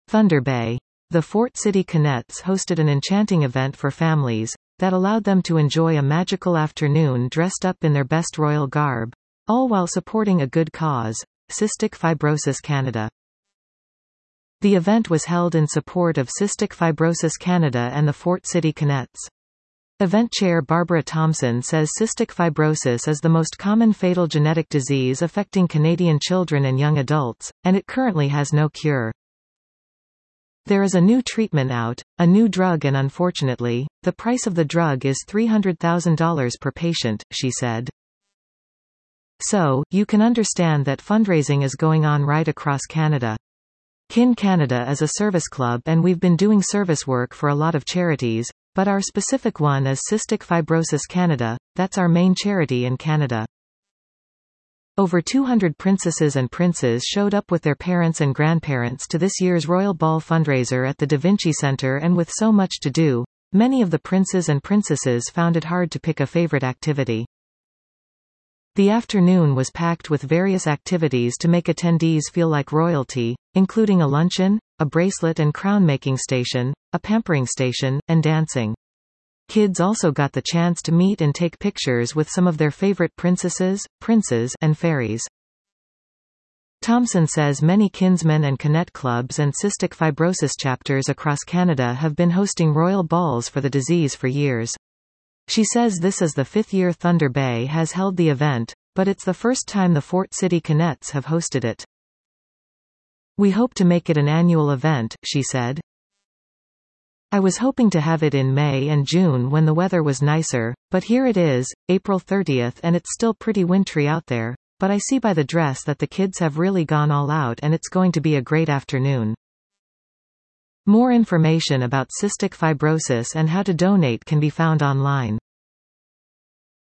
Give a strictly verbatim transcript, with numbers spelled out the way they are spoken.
Thunder Bay. The Fort City Canettes hosted an enchanting event for families that allowed them to enjoy a magical afternoon dressed up in their best royal garb, all while supporting a good cause, Cystic Fibrosis Canada. The event was held in support of Cystic Fibrosis Canada and the Fort City Canettes. Event chair Barbara Thompson says cystic fibrosis is the most common fatal genetic disease affecting Canadian children and young adults, and it currently has no cure. There is a new treatment out, a new drug, and unfortunately, the price of the drug is three hundred thousand dollars per patient, she said. So, you can understand that fundraising is going on right across Canada. Kin Canada is a service club and we've been doing service work for a lot of charities, but our specific one is Cystic Fibrosis Canada, that's our main charity in Canada. Over two hundred princesses and princes showed up with their parents and grandparents to this year's Royal Ball fundraiser at the Da Vinci Centre, and with so much to do, many of the princes and princesses found it hard to pick a favorite activity. The afternoon was packed with various activities to make attendees feel like royalty, including a luncheon, a bracelet and crown making station, a pampering station, and dancing. Kids also got the chance to meet and take pictures with some of their favorite princesses, princes, and fairies. Thompson says many Kinsmen and Canette clubs and cystic fibrosis chapters across Canada have been hosting royal balls for the disease for years. She says this is the fifth year Thunder Bay has held the event, but it's the first time the Fort City Canettes have hosted it. We hope to make it an annual event, she said. I was hoping to have it in May and June when the weather was nicer, but here it is, April thirtieth, and it's still pretty wintry out there, but I see by the dress that the kids have really gone all out and it's going to be a great afternoon. More information about cystic fibrosis and how to donate can be found online.